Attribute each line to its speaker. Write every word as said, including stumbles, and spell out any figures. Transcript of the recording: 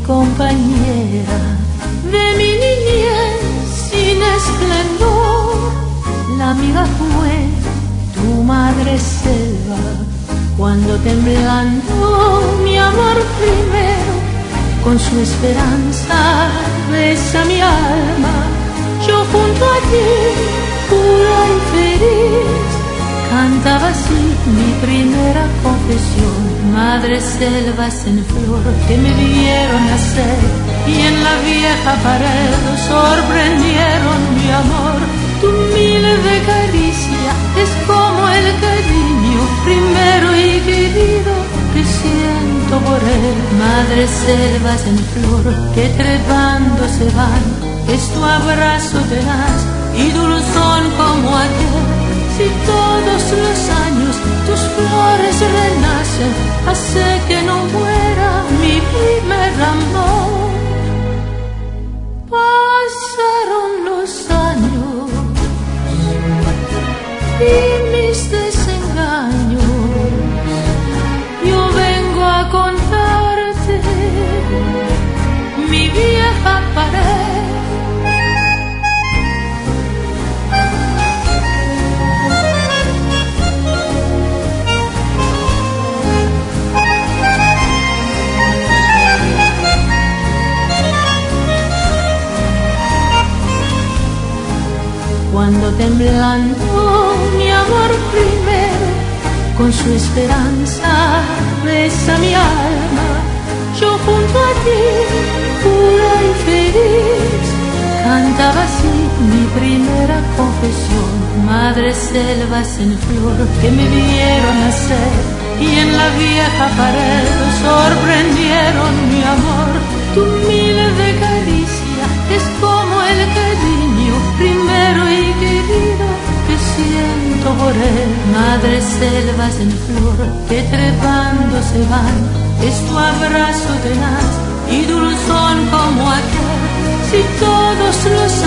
Speaker 1: compañera de mi niñez sin esplendor. La amiga fue tu madre selva, cuando temblando mi amor primero, con su esperanza besa mi alma. Yo junto a ti, pura y feliz, cantaba así mi primera confesión. Madres selvas en flor que me vieron nacer y en la vieja pared sorprendieron mi amor. Tu humilde caricia es como el cariño primero y querido que siento por él. Madres selvas en flor que trepando se van, es tu abrazo tenaz y dulzón como aquel. Si todos los años tus flores renacen, hace que no muera mi primer amor. Pasaron los años y mis desengaños, yo vengo a contarte mi vieja pared. Cuando temblando mi amor primero, con su esperanza besa mi alma. Yo junto a ti, pura y feliz, cantaba así mi primera confesión. Madres selvas en flor que me vieron nacer y en la vieja pared sorprendieron mi amor. Tu humilde caricia es como el cariño primero y querido que siento por él. Madres selvas en flor que trepando se van, es tu abrazo tenaz y dulzón como aquel. Si todos los